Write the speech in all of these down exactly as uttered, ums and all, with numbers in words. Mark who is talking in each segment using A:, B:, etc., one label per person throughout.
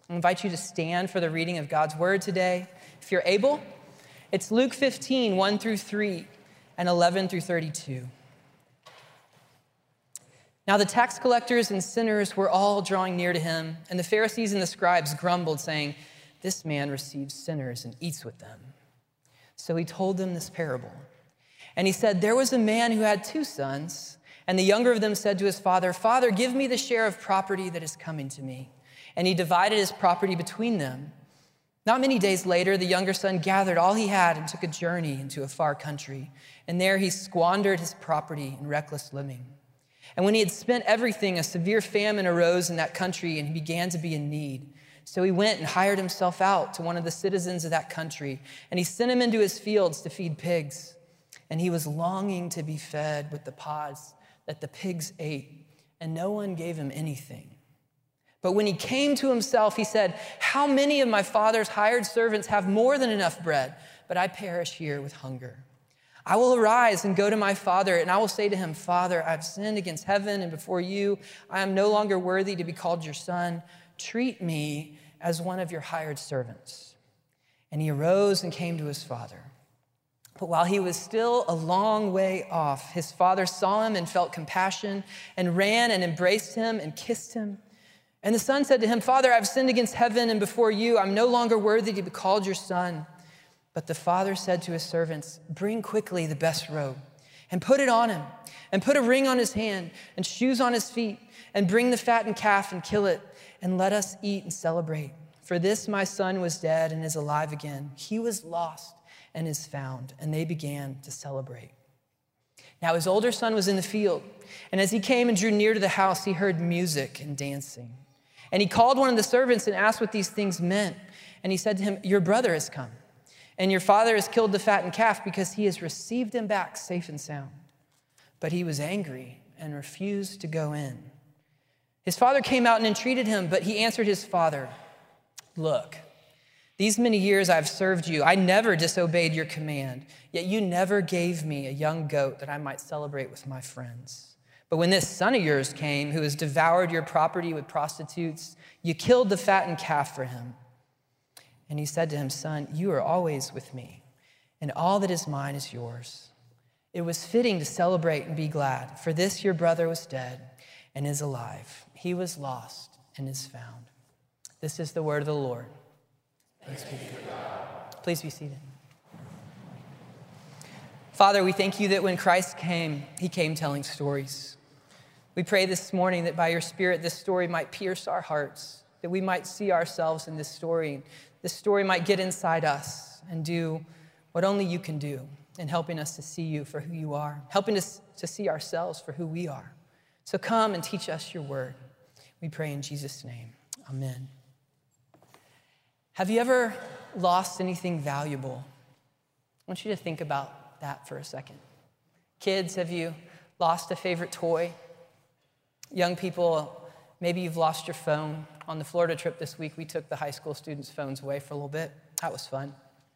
A: I invite you to stand for the reading of God's word today. If you're able, it's Luke fifteen, one through three, and eleven through thirty-two. Now the tax collectors and sinners were all drawing near to him, and the Pharisees and the scribes grumbled, saying, "This man receives sinners and eats with them." So he told them this parable. And he said, "There was a man who had two sons, and the younger of them said to his father, 'Father, give me the share of property that is coming to me.' And he divided his property between them. Not many days later, the younger son gathered all he had and took a journey into a far country. And there he squandered his property in reckless living. And when he had spent everything, a severe famine arose in that country, and he began to be in need. So he went and hired himself out to one of the citizens of that country, and he sent him into his fields to feed pigs. And he was longing to be fed with the pods that the pigs ate, and no one gave him anything. But when he came to himself, he said, 'How many of my father's hired servants have more than enough bread, but I perish here with hunger? I will arise and go to my father, and I will say to him, Father, I have sinned against heaven and before you. I am no longer worthy to be called your son. Treat me as one of your hired servants.' And he arose and came to his father. But while he was still a long way off, his father saw him and felt compassion and ran and embraced him and kissed him. And the son said to him, 'Father, I've sinned against heaven and before you. I'm no longer worthy to be called your son.' But the father said to his servants, 'Bring quickly the best robe and put it on him, and put a ring on his hand and shoes on his feet, and bring the fattened calf and kill it, and let us eat and celebrate. For this my son was dead and is alive again. He was lost and is found.' And they began to celebrate. Now his older son was in the field, and as he came and drew near to the house, he heard music and dancing. And he called one of the servants and asked what these things meant. And he said to him, 'Your brother has come, and your father has killed the fattened calf because he has received him back safe and sound.' But he was angry and refused to go in. His father came out and entreated him, but he answered his father, 'Look, these many years I've served you. I never disobeyed your command, yet you never gave me a young goat that I might celebrate with my friends. But when this son of yours came, who has devoured your property with prostitutes, you killed the fattened calf for him.' And he said to him, 'Son, you are always with me, and all that is mine is yours. It was fitting to celebrate and be glad, for this your brother was dead and is alive. He was lost and is found.' This is the word of the Lord. Thanks be to God. Please be seated. Father, we thank you that when Christ came, he came telling stories. We pray this morning that by your Spirit, this story might pierce our hearts, that we might see ourselves in this story. This story might get inside us and do what only you can do in helping us to see you for who you are, helping us to see ourselves for who we are. So come and teach us your word. We pray in Jesus' name. Amen. Have you ever lost anything valuable? I want you to think about that for a second. Kids, have you lost a favorite toy? Young people, maybe you've lost your phone. On the Florida trip this week, we took the high school students' phones away for a little bit. That was fun.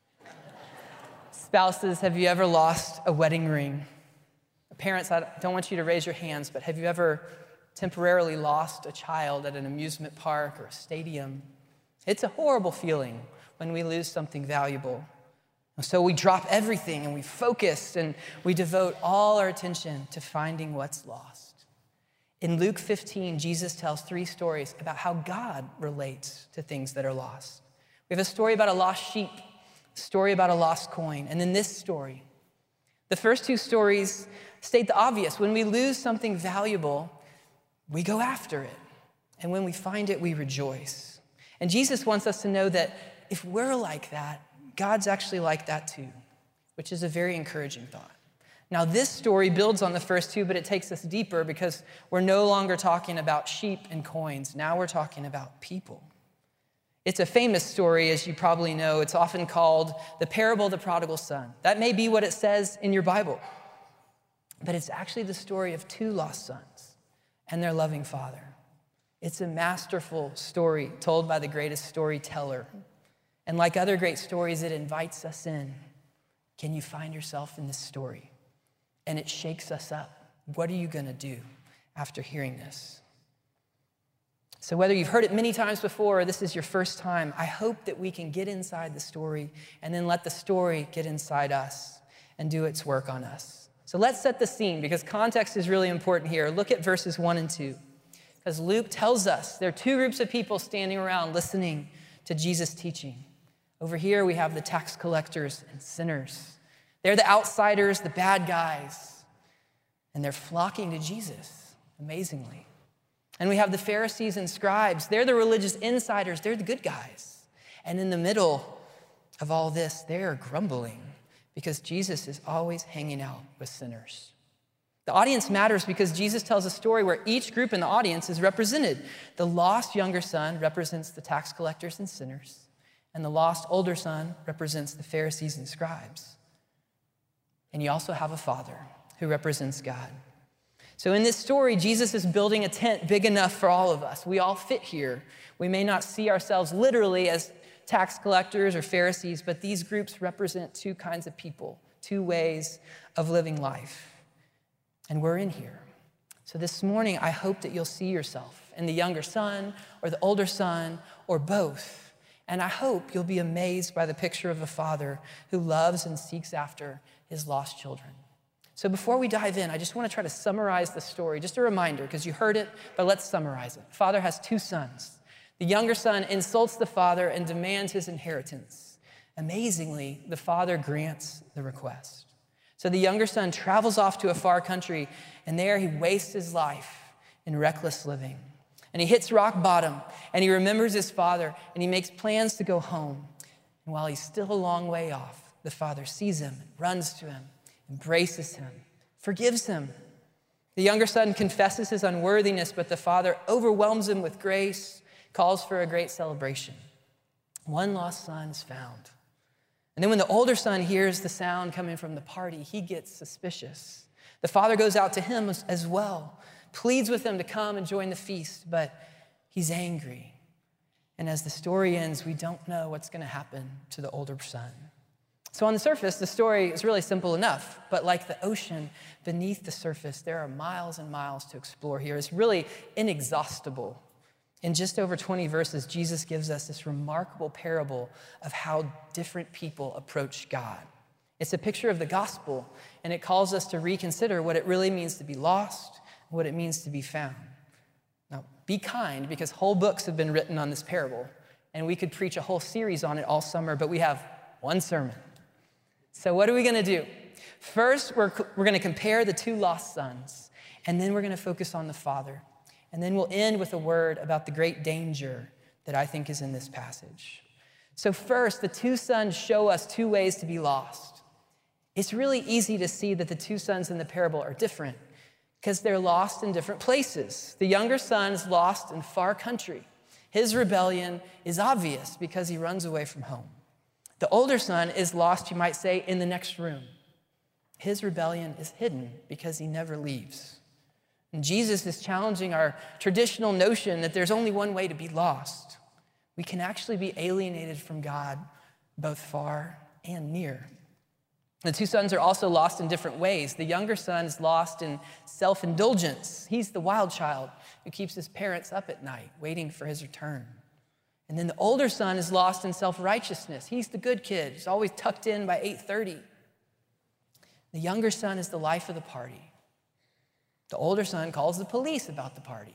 A: Spouses, have you ever lost a wedding ring? Parents, I don't want you to raise your hands, but have you ever temporarily lost a child at an amusement park or a stadium? It's a horrible feeling when we lose something valuable. So we drop everything and we focus and we devote all our attention to finding what's lost. In Luke fifteen, Jesus tells three stories about how God relates to things that are lost. We have a story about a lost sheep, a story about a lost coin, and then this story. The first two stories state the obvious. When we lose something valuable, we go after it. And when we find it, we rejoice. And Jesus wants us to know that if we're like that, God's actually like that too, which is a very encouraging thought. Now, this story builds on the first two, but it takes us deeper because we're no longer talking about sheep and coins. Now we're talking about people. It's a famous story, as you probably know. It's often called the parable of the prodigal son. That may be what it says in your Bible, but it's actually the story of two lost sons and their loving father. It's a masterful story told by the greatest storyteller. And like other great stories, it invites us in. Can you find yourself in this story? And it shakes us up. What are you going to do after hearing this? So whether you've heard it many times before or this is your first time, I hope that we can get inside the story and then let the story get inside us and do its work on us. So let's set the scene because context is really important here. Look at verses one and two. Because Luke tells us there are two groups of people standing around listening to Jesus' teaching. Over here we have the tax collectors and sinners. They're the outsiders, the bad guys, and they're flocking to Jesus, amazingly. And we have the Pharisees and scribes. They're the religious insiders. They're the good guys. And in the middle of all this, they're grumbling because Jesus is always hanging out with sinners. The audience matters because Jesus tells a story where each group in the audience is represented. The lost younger son represents the tax collectors and sinners, and the lost older son represents the Pharisees and scribes. And you also have a father who represents God. So in this story, Jesus is building a tent big enough for all of us. We all fit here. We may not see ourselves literally as tax collectors or Pharisees, but these groups represent two kinds of people, two ways of living life. And we're in here. So this morning, I hope that you'll see yourself in the younger son or the older son or both. And I hope you'll be amazed by the picture of a father who loves and seeks after his lost children. So before we dive in, I just want to try to summarize the story. Just a reminder, because you heard it, but let's summarize it. Father has two sons. The younger son insults the father and demands his inheritance. Amazingly, the father grants the request. So the younger son travels off to a far country, and there he wastes his life in reckless living. And he hits rock bottom, and he remembers his father, and he makes plans to go home. And while he's still a long way off, the father sees him, runs to him, embraces him, forgives him. The younger son confesses his unworthiness, but the father overwhelms him with grace, calls for a great celebration. One lost son is found. And then when the older son hears the sound coming from the party, he gets suspicious. The father goes out to him as, as well, pleads with him to come and join the feast, but he's angry. And as the story ends, we don't know what's going to happen to the older son. So on the surface, the story is really simple enough, but like the ocean beneath the surface, there are miles and miles to explore here. It's really inexhaustible. In just over twenty verses, Jesus gives us this remarkable parable of how different people approach God. It's a picture of the gospel, and it calls us to reconsider what it really means to be lost, and what it means to be found. Now, be kind, because whole books have been written on this parable, and we could preach a whole series on it all summer, but we have one sermon. So what are we going to do? First, we're, we're going to compare the two lost sons, and then we're going to focus on the father. And then we'll end with a word about the great danger that I think is in this passage. So first, the two sons show us two ways to be lost. It's really easy to see that the two sons in the parable are different because they're lost in different places. The younger son is lost in far country. His rebellion is obvious because he runs away from home. The older son is lost, you might say, in the next room. His rebellion is hidden because he never leaves. And Jesus is challenging our traditional notion that there's only one way to be lost. We can actually be alienated from God, both far and near. The two sons are also lost in different ways. The younger son is lost in self-indulgence. He's the wild child who keeps his parents up at night, waiting for his return. And then the older son is lost in self-righteousness. He's the good kid. He's always tucked in by eight thirty. The younger son is the life of the party. The older son calls the police about the party.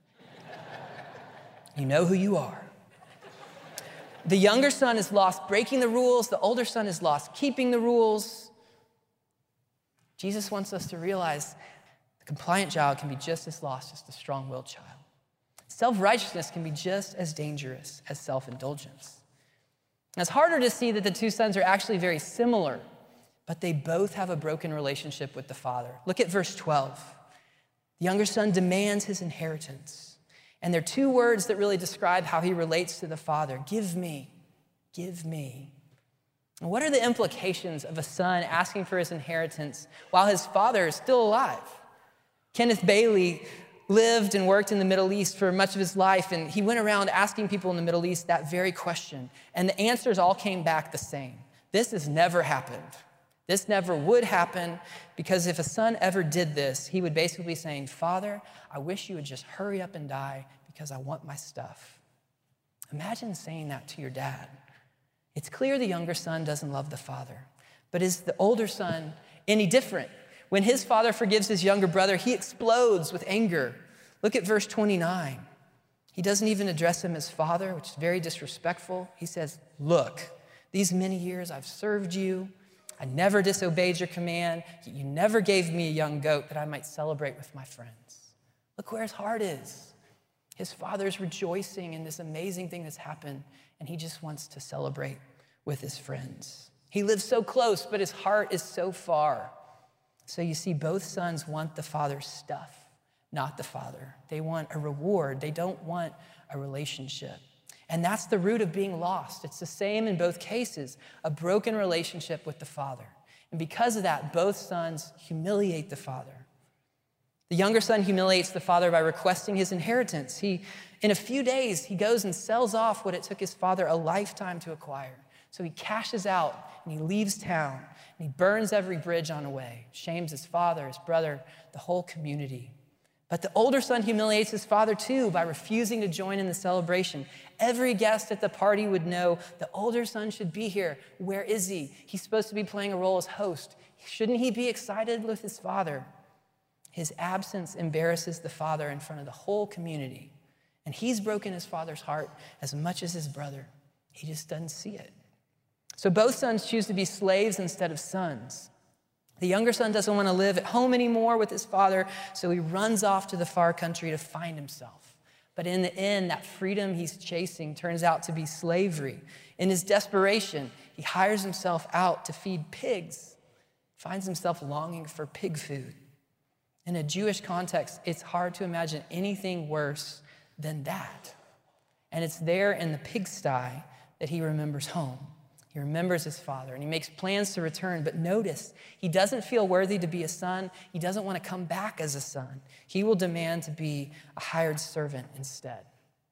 A: You know who you are. The younger son is lost breaking the rules. The older son is lost keeping the rules. Jesus wants us to realize the compliant child can be just as lost as the strong-willed child. Self-righteousness can be just as dangerous as self-indulgence. Now, it's harder to see that the two sons are actually very similar, but they both have a broken relationship with the father. Look at verse twelve. The younger son demands his inheritance. And there are two words that really describe how he relates to the father. Give me, give me. And what are the implications of a son asking for his inheritance while his father is still alive? Kenneth Bailey lived and worked in the Middle East for much of his life, and he went around asking people in the Middle East that very question. And the answers all came back the same. This has never happened. This never would happen, because if a son ever did this, he would basically be saying, Father, I wish you would just hurry up and die because I want my stuff. Imagine saying that to your dad. It's clear the younger son doesn't love the father, but is the older son any different? When his father forgives his younger brother, he explodes with anger. Look at verse twenty-nine. He doesn't even address him as father, which is very disrespectful. He says, look, these many years I've served you. I never disobeyed your command. You never gave me a young goat that I might celebrate with my friends. Look where his heart is. His father's rejoicing in this amazing thing that's happened, and he just wants to celebrate with his friends. He lives so close, but his heart is so far. So you see, both sons want the father's stuff, not the father. They want a reward. They don't want a relationship. And that's the root of being lost. It's the same in both cases, a broken relationship with the father. And because of that, both sons humiliate the father. The younger son humiliates the father by requesting his inheritance. He, in a few days, he goes and sells off what it took his father a lifetime to acquire. So he cashes out and he leaves town and he burns every bridge on the way, shames his father, his brother, the whole community. But the older son humiliates his father too by refusing to join in the celebration. Every guest at the party would know the older son should be here. Where is he? He's supposed to be playing a role as host. Shouldn't he be excited with his father? His absence embarrasses the father in front of the whole community. And he's broken his father's heart as much as his brother. He just doesn't see it. So both sons choose to be slaves instead of sons. The younger son doesn't want to live at home anymore with his father, so he runs off to the far country to find himself. But in the end, that freedom he's chasing turns out to be slavery. In his desperation, he hires himself out to feed pigs, finds himself longing for pig food. In a Jewish context, it's hard to imagine anything worse than that. And it's there in the pigsty that he remembers home. He remembers his father, and he makes plans to return. But notice, he doesn't feel worthy to be a son. He doesn't want to come back as a son. He will demand to be a hired servant instead.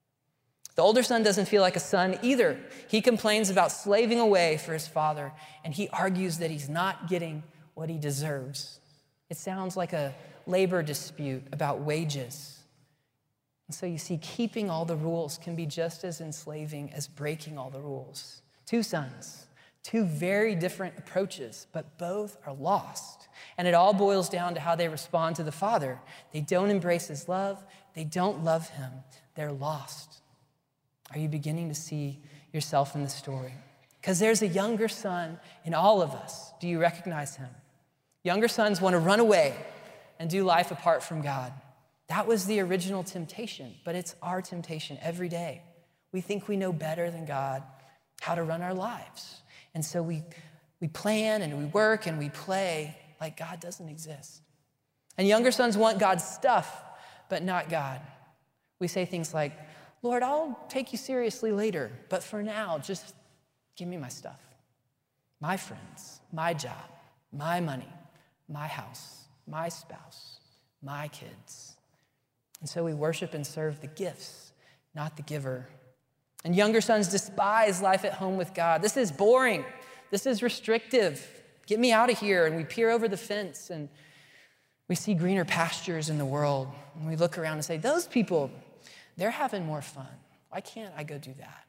A: The older son doesn't feel like a son either. He complains about slaving away for his father, and he argues that he's not getting what he deserves. It sounds like a labor dispute about wages. And so you see, keeping all the rules can be just as enslaving as breaking all the rules. Two sons, two very different approaches, but both are lost. And it all boils down to how they respond to the father. They don't embrace his love. They don't love him. They're lost. Are you beginning to see yourself in the story? Because there's a younger son in all of us. Do you recognize him? Younger sons want to run away and do life apart from God. That was the original temptation, but it's our temptation every day. We think we know better than God how to run our lives. And so we, we plan and we work and we play like God doesn't exist. And younger sons want God's stuff, but not God. We say things like, Lord, I'll take you seriously later, but for now, just give me my stuff. My friends, my job, my money, my house, my spouse, my kids. And so we worship and serve the gifts, not the giver. And younger sons despise life at home with God. This is boring. This is restrictive. Get me out of here. And we peer over the fence and we see greener pastures in the world. And we look around and say, those people, they're having more fun. Why can't I go do that?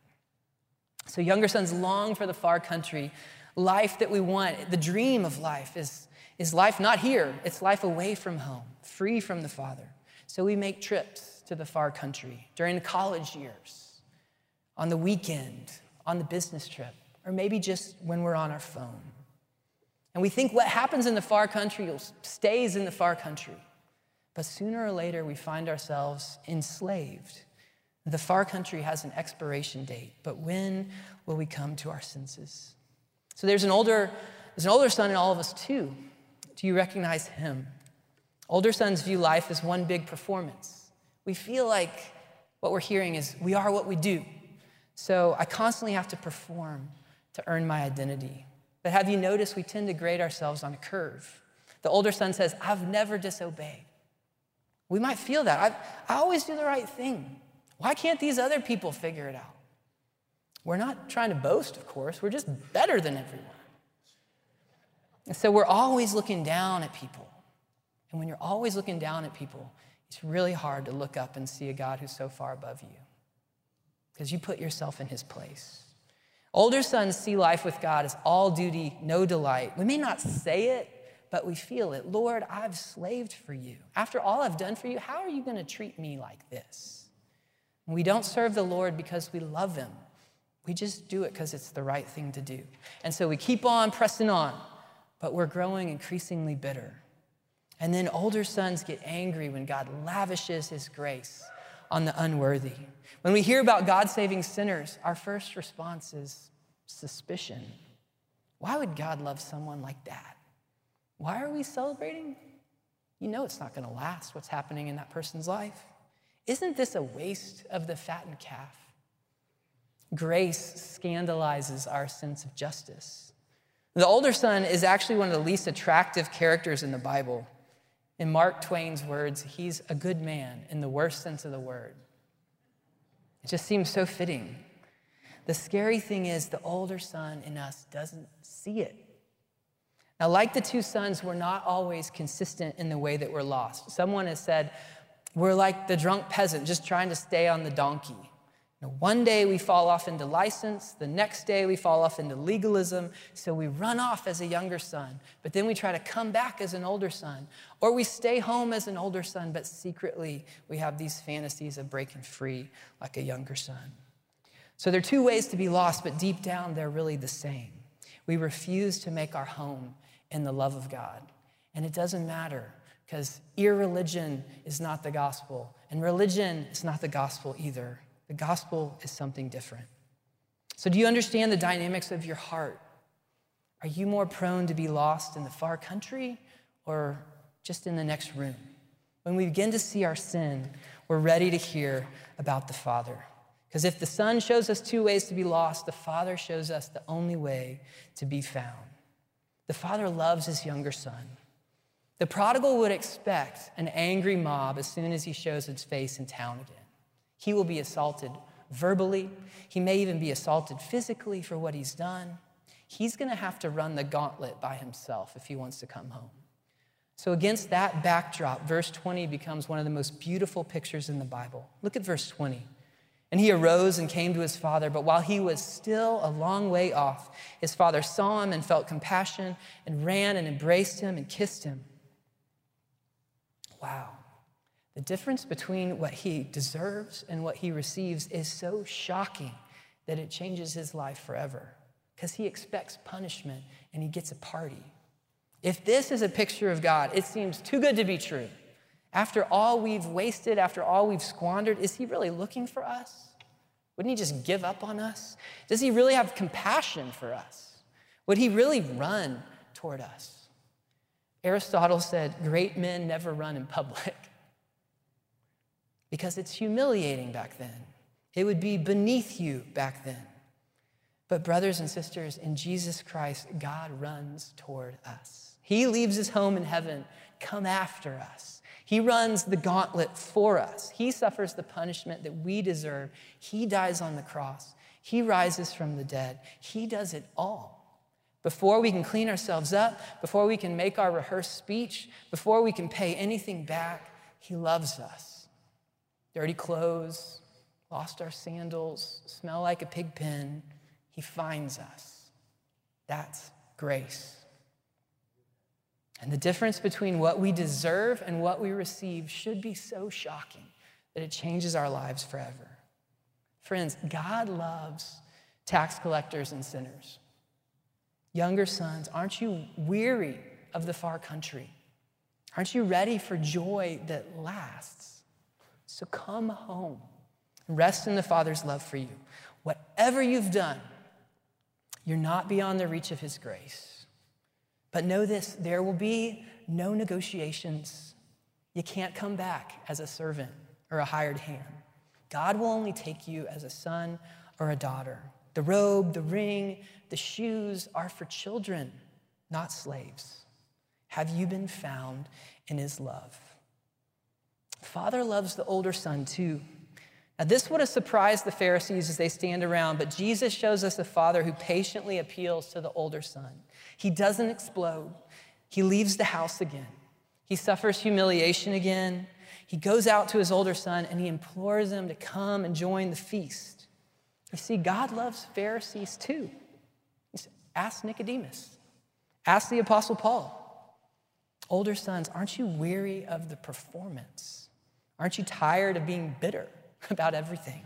A: So younger sons long for the far country. Life that we want, the dream of life is, is life not here. It's life away from home, free from the Father. So we make trips to the far country during the college years, on the weekend, on the business trip, or maybe just when we're on our phone. And we think what happens in the far country stays in the far country. But sooner or later, we find ourselves enslaved. The far country has an expiration date, but when will we come to our senses? So there's an older, there's an older son in all of us too. Do you recognize him? Older sons view life as one big performance. We feel like what we're hearing is we are what we do. So I constantly have to perform to earn my identity. But have you noticed we tend to grade ourselves on a curve? The older son says, I've never disobeyed. We might feel that. I've, I always do the right thing. Why can't these other people figure it out? We're not trying to boast, of course. We're just better than everyone. And so we're always looking down at people. And when you're always looking down at people, It's really hard to look up and see a God who's so far above you because you put yourself in his place. Older sons see life with God as all duty, no delight. We may not say it, but we feel it. Lord, I've slaved for you. After all I've done for you, how are you going to treat me like this? And we don't serve the Lord because we love him. We just do it because it's the right thing to do. And so we keep on pressing on, but we're growing increasingly bitter. And then older sons get angry when God lavishes his grace on the unworthy. When we hear about God saving sinners, our first response is suspicion. Why would God love someone like that? Why are we celebrating? You know it's not going to last, what's happening in that person's life. Isn't this a waste of the fattened calf? Grace scandalizes our sense of justice. The older son is actually one of the least attractive characters in the Bible. In Mark Twain's words, he's a good man in the worst sense of the word. It just seems so fitting. The scary thing is the older son in us doesn't see it. Now, like the two sons, we're not always consistent in the way that we're lost. Someone has said, we're like the drunk peasant just trying to stay on the donkey. You know, one day we fall off into license, the next day we fall off into legalism, so we run off as a younger son, but then we try to come back as an older son, or we stay home as an older son, but secretly we have these fantasies of breaking free like a younger son. So there are two ways to be lost, but deep down they're really the same. We refuse to make our home in the love of God, and it doesn't matter because irreligion is not the gospel, and religion is not the gospel either. The gospel is something different. So do you understand the dynamics of your heart? Are you more prone to be lost in the far country or just in the next room? When we begin to see our sin, we're ready to hear about the Father. Because if the Son shows us two ways to be lost, the Father shows us the only way to be found. The Father loves his younger son. The prodigal would expect an angry mob as soon as he shows his face in town again. He will be assaulted verbally. He may even be assaulted physically for what he's done. He's going to have to run the gauntlet by himself if he wants to come home. So against that backdrop, verse twenty becomes one of the most beautiful pictures in the Bible. Look at verse twenty. And he arose and came to his father, but while he was still a long way off, his father saw him and felt compassion and ran and embraced him and kissed him. Wow. The difference between what he deserves and what he receives is so shocking that it changes his life forever because he expects punishment and he gets a party. If this is a picture of God, it seems too good to be true. After all we've wasted, after all we've squandered, is he really looking for us? Wouldn't he just give up on us? Does he really have compassion for us? Would he really run toward us? Aristotle said, great men never run in public. Because it's humiliating back then. It would be beneath you back then. But brothers and sisters, in Jesus Christ, God runs toward us. He leaves his home in heaven, come after us. He runs the gauntlet for us. He suffers the punishment that we deserve. He dies on the cross. He rises from the dead. He does it all. Before we can clean ourselves up, before we can make our rehearsed speech, before we can pay anything back, he loves us. Dirty clothes, lost our sandals, smell like a pig pen. He finds us. That's grace. And the difference between what we deserve and what we receive should be so shocking that it changes our lives forever. Friends, God loves tax collectors and sinners. Younger sons, aren't you weary of the far country? Aren't you ready for joy that lasts? So come home and rest in the Father's love for you. Whatever you've done, you're not beyond the reach of his grace. But know this, there will be no negotiations. You can't come back as a servant or a hired hand. God will only take you as a son or a daughter. The robe, the ring, the shoes are for children, not slaves. Have you been found in his love? Father loves the older son too. Now this would have surprised the Pharisees as they stand around, but Jesus shows us a father who patiently appeals to the older son. He doesn't explode. He leaves the house again. He suffers humiliation again. he goes out to his older son and he implores him to come and join the feast. You see, God loves Pharisees too. Ask Nicodemus. Ask the Apostle Paul. Older sons, aren't you weary of the performance? Aren't you tired of being bitter about everything?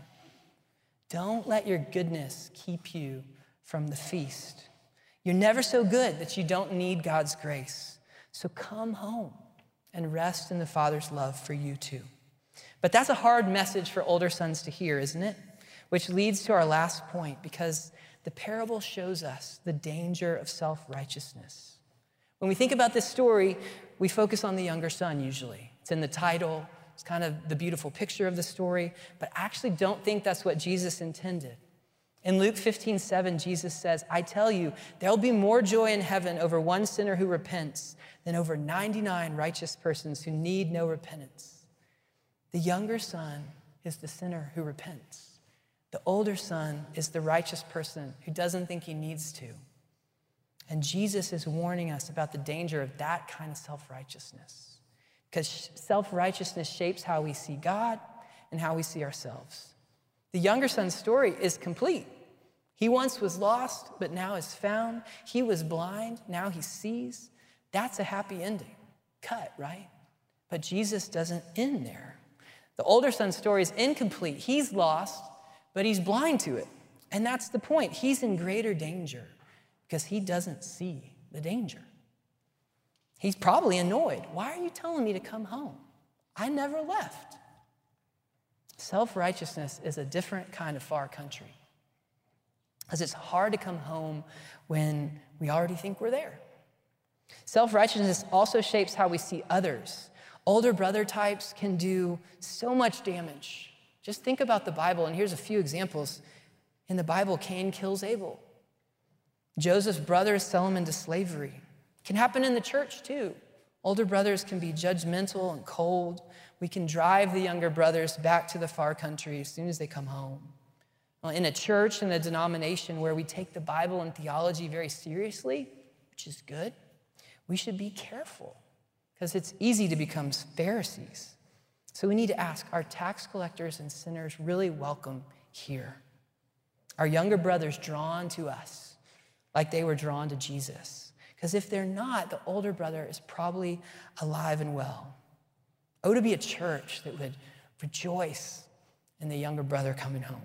A: Don't let your goodness keep you from the feast. You're never so good that you don't need God's grace. So come home and rest in the Father's love for you too. But that's a hard message for older sons to hear, isn't it? Which leads to our last point, because the parable shows us the danger of self-righteousness. When we think about this story, we focus on the younger son usually. It's in the title. It's kind of the beautiful picture of the story, but I actually don't think that's what Jesus intended. In Luke fifteen seven, Jesus says, I tell you, there'll be more joy in heaven over one sinner who repents than over ninety-nine righteous persons who need no repentance. The younger son is the sinner who repents. The older son is the righteous person who doesn't think he needs to. And Jesus is warning us about the danger of that kind of self-righteousness, because self-righteousness shapes how we see God and how we see ourselves. The younger son's story is complete. He once was lost, but now is found. He was blind, now he sees. That's a happy ending. Cut, right? But Jesus doesn't end there. The older son's story is incomplete. He's lost, but he's blind to it. And that's the point. He's in greater danger because he doesn't see the danger. He's probably annoyed. Why are you telling me to come home? I never left. Self-righteousness is a different kind of far country, because it's hard to come home when we already think we're there. Self-righteousness also shapes how we see others. Older brother types can do so much damage. Just think about the Bible, and here's a few examples. In the Bible, Cain kills Abel. Joseph's brothers sell him into slavery. It can happen in the church too. Older brothers can be judgmental and cold. We can drive the younger brothers back to the far country as soon as they come home. Well, in a church, in a denomination where we take the Bible and theology very seriously, which is good, we should be careful, because it's easy to become Pharisees. So we need to ask, are tax collectors and sinners really welcome here? Are younger brothers drawn to us like they were drawn to Jesus? Because if they're not, the older brother is probably alive and well. Oh, to be a church that would rejoice in the younger brother coming home.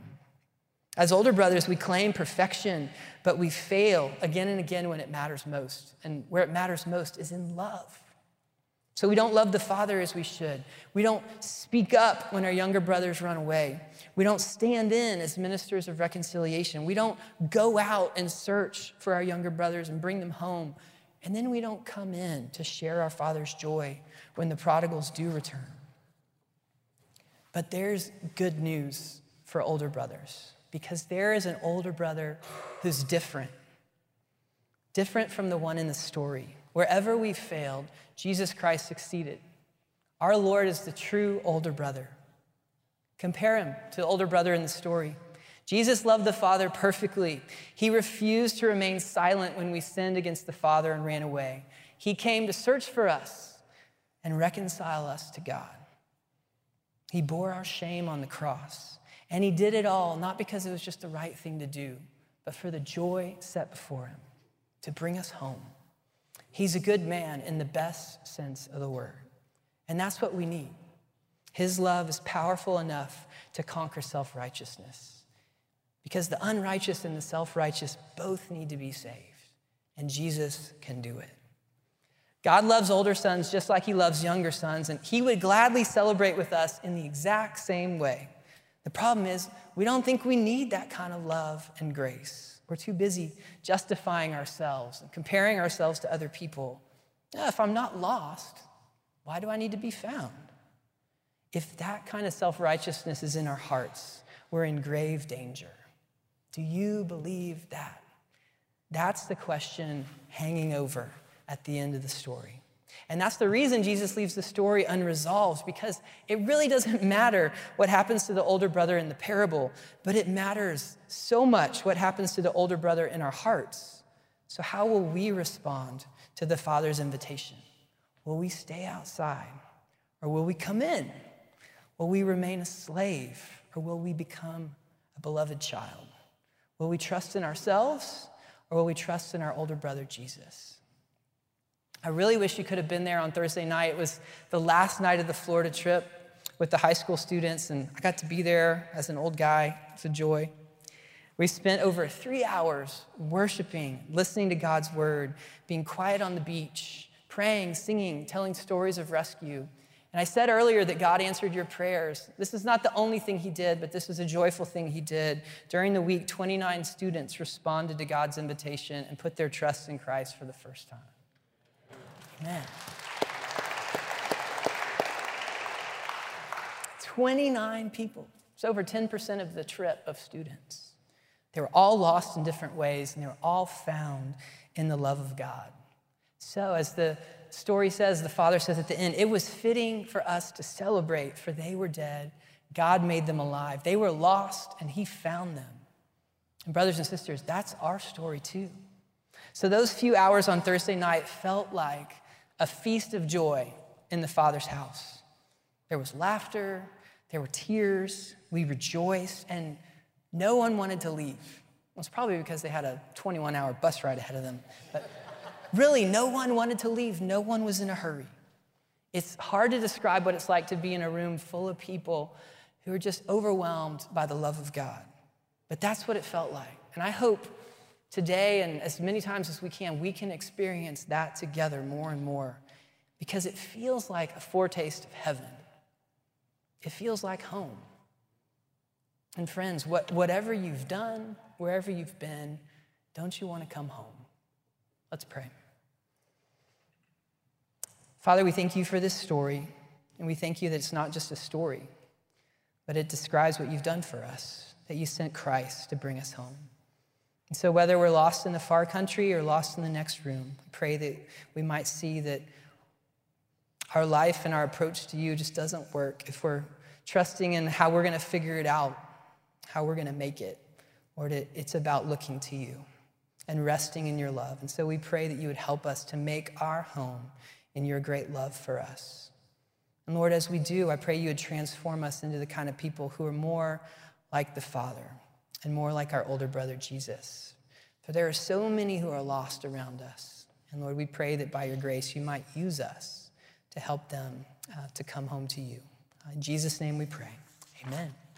A: As older brothers, we claim perfection, but we fail again and again when it matters most. And where it matters most is in love. So we don't love the Father as we should. We don't speak up when our younger brothers run away. We don't stand in as ministers of reconciliation. We don't go out and search for our younger brothers and bring them home. And then we don't come in to share our Father's joy when the prodigals do return. But there's good news for older brothers, because there is an older brother who's different, different from the one in the story. Wherever we failed, Jesus Christ succeeded. Our Lord is the true older brother. Compare him to the older brother in the story. Jesus loved the Father perfectly. He refused to remain silent when we sinned against the Father and ran away. He came to search for us and reconcile us to God. He bore our shame on the cross, and he did it all not because it was just the right thing to do, but for the joy set before him, to bring us home. He's a good man in the best sense of the word. And that's what we need. His love is powerful enough to conquer self-righteousness, because the unrighteous and the self-righteous both need to be saved, and Jesus can do it. God loves older sons just like he loves younger sons, and he would gladly celebrate with us in the exact same way. The problem is, we don't think we need that kind of love and grace. We're too busy justifying ourselves and comparing ourselves to other people. Yeah, if I'm not lost, why do I need to be found? If that kind of self-righteousness is in our hearts, we're in grave danger. Do you believe that? That's the question hanging over at the end of the story. And that's the reason Jesus leaves the story unresolved, because it really doesn't matter what happens to the older brother in the parable, but it matters so much what happens to the older brother in our hearts. So how will we respond to the Father's invitation? Will we stay outside, or will we come in Will we remain a slave, or will we become a beloved child? Will we trust in ourselves, or will we trust in our older brother, Jesus? I really wish you could have been there on Thursday night. It was the last night of the Florida trip with the high school students, and I got to be there as an old guy. It's a joy. We spent over three hours worshiping, listening to God's word, being quiet on the beach, praying, singing, telling stories of rescue. And I said earlier that God answered your prayers. This is not the only thing he did, but this is a joyful thing he did. During the week, twenty-nine students responded to God's invitation and put their trust in Christ for the first time. Amen. twenty-nine people. It's over ten percent of the trip of students. They were all lost in different ways, and they were all found in the love of God. So as the story says, the Father says at the end, it was fitting for us to celebrate, for they were dead. God made them alive. They were lost, and he found them. And brothers and sisters, that's our story too. So those few hours on Thursday night felt like a feast of joy in the Father's house. There was laughter, there were tears, we rejoiced, and no one wanted to leave. It was probably because they had a twenty-one hour bus ride ahead of them. But really, no one wanted to leave. No one was in a hurry. It's hard to describe what it's like to be in a room full of people who are just overwhelmed by the love of God. But that's what it felt like. And I hope today, and as many times as we can, we can experience that together more and more, because it feels like a foretaste of heaven. It feels like home. And friends, what, whatever you've done, wherever you've been, don't you want to come home? Let's pray. Father, we thank you for this story, and we thank you that it's not just a story, but it describes what you've done for us, that you sent Christ to bring us home. And so whether we're lost in the far country or lost in the next room, I pray that we might see that our life and our approach to you just doesn't work if we're trusting in how we're going to figure it out, how we're going to make it, or that it's about looking to you and resting in your love. And so we pray that you would help us to make our home in your great love for us. And Lord, as we do, I pray you would transform us into the kind of people who are more like the Father and more like our older brother, Jesus. For there are so many who are lost around us. And Lord, we pray that by your grace, you might use us to help them uh, to come home to you. Uh, in Jesus' name we pray. Amen.